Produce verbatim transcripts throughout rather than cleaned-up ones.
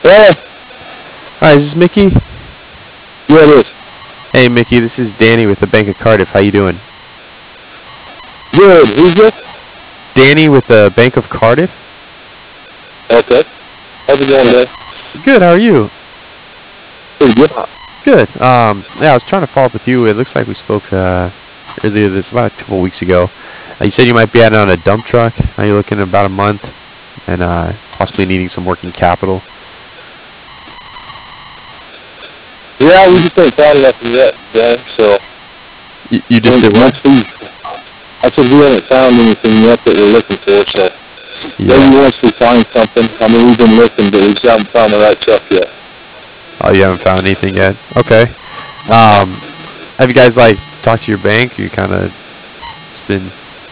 Yeah, Hi, is this Mickey? yeah, it is. Hey, Mickey, this is Danny with the Bank of Cardiff. How you doing? Good. Who's this? Danny with the Bank of Cardiff? Okay. How's it going Yeah. today? Good, how are you? Pretty good. Uh, good. Um, yeah, I was trying to follow up with you. It looks like we spoke uh, earlier this, about a couple weeks ago. Uh, you said you might be adding on a dump truck. Now you're looking at about a month and uh, possibly needing some working capital. Yeah, we just ain't found nothing yet, Dan. So You, you just did once what? once we, I said we haven't found anything yet that we're looking for. So Yeah. maybe once we find something, I mean, we've been looking, but we just haven't found the right truck yet. Oh, you haven't found anything yet? Okay. Um, have you guys, like, talked to your bank? You kind of, it's been,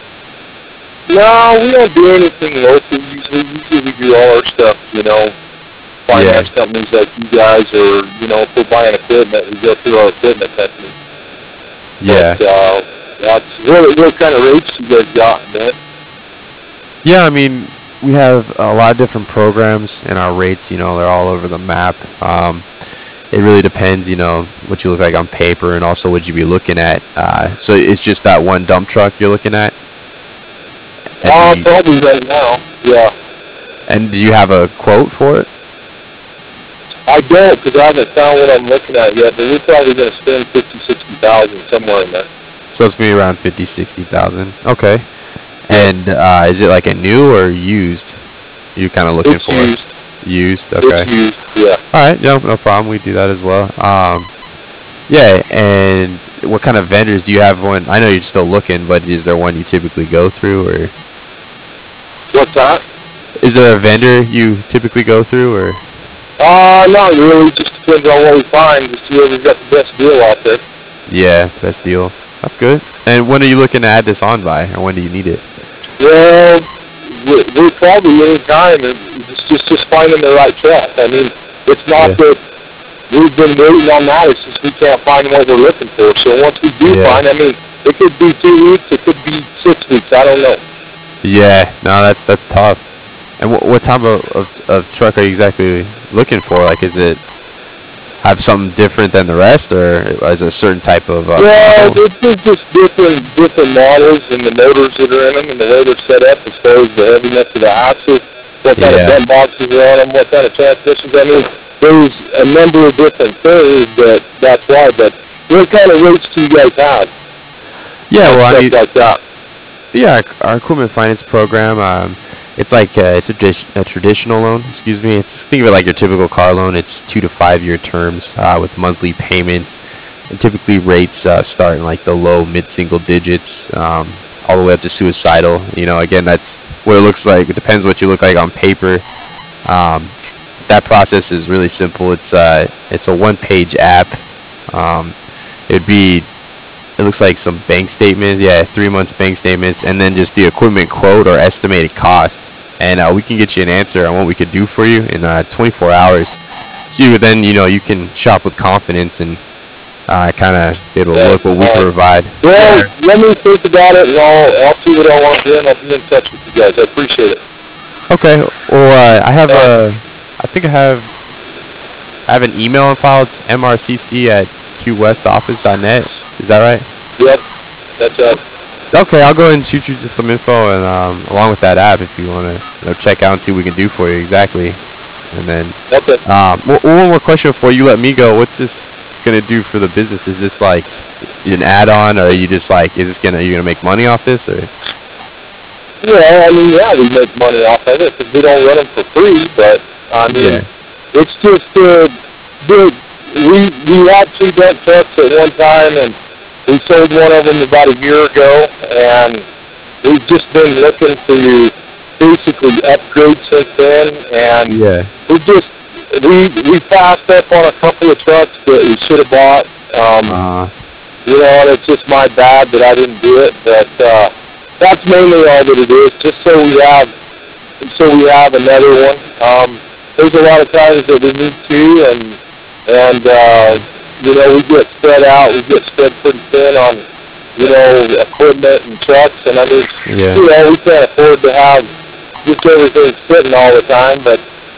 No, we don't do anything local. Usually, usually we do all our stuff, you know, yeah, finance companies like you guys, or you know, if we're buying equipment, we go through our equipment company. But yeah. uh, that's what, what kind of rates you guys got, man? Yeah, I mean, we have a lot of different programs, and our rates, you know, they're all over the map. Um, it really depends, you know, what you look like on paper, and also what you be looking at. Uh, so it's just that one dump truck you're looking at, and do Uh, you, probably right now. Yeah. and do you have a quote for it? I don't, because I haven't found what I'm looking at yet, but we're probably going to spend fifty, sixty thousand somewhere in there. So it's gonna be around fifty, sixty thousand. Okay. Yeah. And uh, is it like a new or used? You're kind of looking It's for used. used. It's Okay. used. Yeah. All right. No, no problem. We do that as well. Um, Yeah, and what kind of vendors do you have one? I know you're still looking, but is there one you typically go through, or What's that? is there a vendor you typically go through, or Uh, not really. Just depends on what we find to see whoever's got the best deal out there. yeah, best deal? That's good. And when are you looking to add this on by, or when do you need it? Well, we- we're probably any time, and it's just, just finding the right truck. I mean, it's not Yeah, that we've been waiting on that. It's just we can't find what we're looking for. So once we do yeah, find, I mean, it could be two weeks, it could be six weeks. I don't know. yeah. No, that's that's tough. And what what type of, of of truck are you exactly looking for? Like, is it have something different than the rest, or is it a certain type of uh, Well, model? it's just just different different models and the motors that are in them and the way they're set up as far as the heaviness of the axle, what kind of Yeah. bent boxes are on them, what kind of transmissions. I mean, there's a number of different things that that's why. But what kind of rates do you guys have Yeah, on well, I stuff mean, like that? yeah, our, our equipment finance program, um, it's like uh, it's a, tradi- a traditional loan. Excuse me. It's think of it like your typical car loan. It's two to five year terms uh, with monthly payments, and typically rates uh, start in like the low mid single digits, um, all the way up to suicidal. You know, again, that's what it looks like. It depends what you look like on paper. Um, that process is really simple. It's uh, it's a one page app. Um, it'd be it looks like some bank statements, yeah, three months bank statements, and then just the equipment quote or estimated cost. And uh, we can get you an answer on what we could do for you in uh, twenty-four hours. So you then, you know, you can shop with confidence and uh, kind of be able to Yeah. look what we Uh, can provide. well, Yeah. let me think about it, and I'll I'll see what I want to do, and I'll be in touch with you guys. I appreciate it. Okay. Or uh, I have All right. a, I think I have, I have an email on file. It's m r c c at q west office dot net. Is that right? Yep. That's us. Okay, I'll go ahead and shoot you just some info and um, along with that app if you want to you know, check out and see what we can do for you exactly. And then Okay. um, one one more question before you let me go. What's this gonna do for the business? Is this like an add-on, or are you just like, is this gonna you gonna make money off this, or Yeah, I mean, yeah, we make money off of it because we don't run them for free. But I mean, yeah, it's just uh, the we we had two dump trucks at one time, and we sold one of them about a year ago, and we've just been looking to basically upgrade since then, and yeah, we just we we passed up on a couple of trucks that we should have bought. Um, uh, you know, and it's just my bad that I didn't do it, but uh, that's mainly all that it is. Just so we have so we have another one. Um, there's a lot of times that we need two, and and uh, you know we get spread out. We get spread pretty thin on you know equipment and trucks, and I mean yeah, you know we can't afford to have just everything sitting all the time. But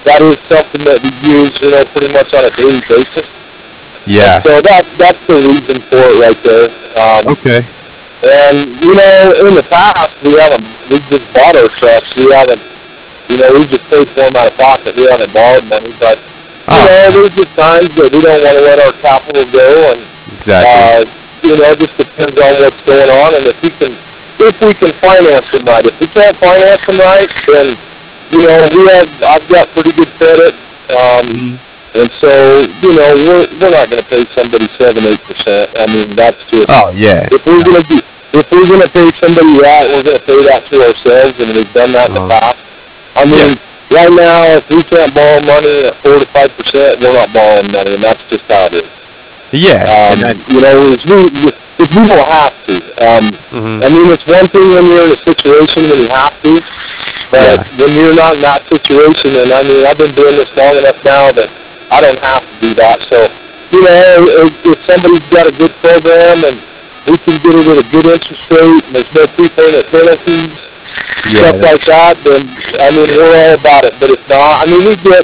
that is something that we use, you know, pretty much on a daily basis. Yeah. And so that that's the reason for it right there. Um, Okay. and you know, in the past we haven't we just bought our trucks. We haven't, you know, we just paid for them out of pocket. We haven't borrowed money, but you Oh. know, there's just times that we don't want to let our capital go, and Exactly. uh, you know, it just depends on what's going on, and if we can, if we can finance them right. If we can't finance them right, then you know, we have I've got pretty good credit, um, Mhm. and so you know, we're we're not going to pay somebody seven, eight percent. I mean, that's just Oh yeah. if we're No. going to be if we're going to pay somebody that, we're going to pay that to ourselves, and we've done that in the Uh-huh. past. I Yeah. mean, right now, if we can't borrow money at four to five percent, we're not borrowing money, and that's just how it is. Yeah. And Um, that. you know, if we, if we don't have to. Um, Mhm. I mean, it's one thing when you're in a situation when you have to, but Yeah. when you're not in that situation, and I mean, I've been doing this long enough now that I don't have to do that. So, you know, if, if somebody's got a good program and we can get it at a good interest rate, and there's no prepayment penalties, Yeah. stuff like that, then, I mean, we're all about it. But if not, I mean, we get,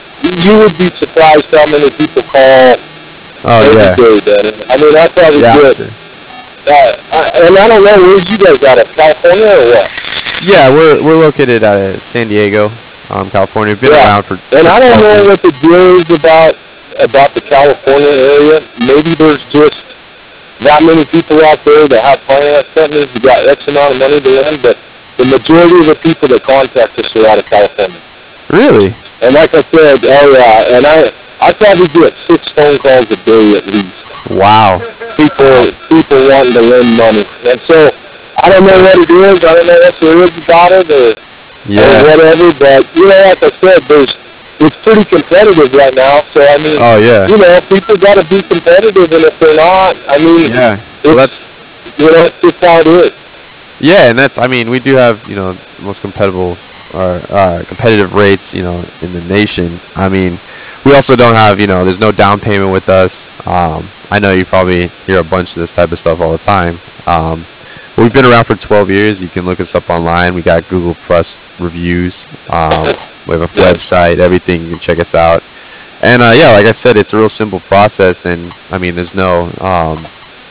you would be surprised how many people call Oh every yeah. day, Denny. I mean, I probably Yeah. I'm get, sure. uh, I, and I don't know, where's you guys out of, California or what? Yeah, we're we're located out of San Diego, um, California. We've been Yeah, around for, and for I don't twelve know years. what the deal is about, about the California area. Maybe there's just that many people out there that have finance companies that got X amount of money to lend, but the majority of the people that contact us are out of California. Really? And like I said, oh yeah, and I, I probably get six phone calls a day at least. Wow. People, people wanting to lend money. And so, I don't know what it is, I don't know what there is about it, or, or Yeah. whatever, but, you know, like I said, there's, it's pretty competitive right now, so I mean, Oh yeah. you know, people gotta be competitive, and if they're not, I mean, Yeah. Well, it's, that's you know, it's just how it is. yeah, and that's I mean we do have you know the most competitive or uh, competitive rates you know in the nation. I mean we also don't have you know there's no down payment with us. Um, I know you probably hear a bunch of this type of stuff all the time. Um, but we've been around for twelve years. You can look us up online. We got Google Plus reviews. Um, we have a Yeah. website. Everything you can check us out. And uh, yeah, like I said, it's a real simple process, and I mean there's no um,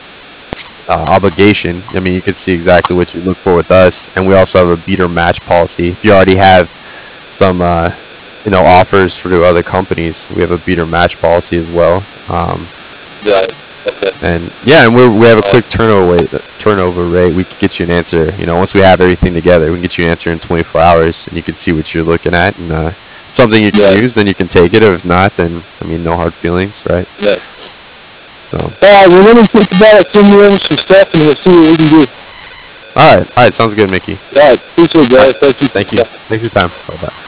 uh, obligation. I mean, you can see exactly what you look for with us, and we also have a beat or match policy. If you already have some, uh, you know, offers for other companies, we have a beat or match policy as well. Um, Yeah, okay. and yeah, and we we have a Uh, quick turnover rate. Turnover rate. We can get you an answer. You know, once we have everything together, we can get you an answer in twenty-four hours, and you can see what you're looking at, and uh, something you can Yeah. use, then you can take it. Or if not, then I mean, no hard feelings, right? Yeah. So, All right, well, let me think about it, send you over some stuff, and we'll see what we can do. all right, all right, sounds good, Mickey. All right, appreciate it, All guys. right, Thank you. thank you. Thanks for your time. Bye bye.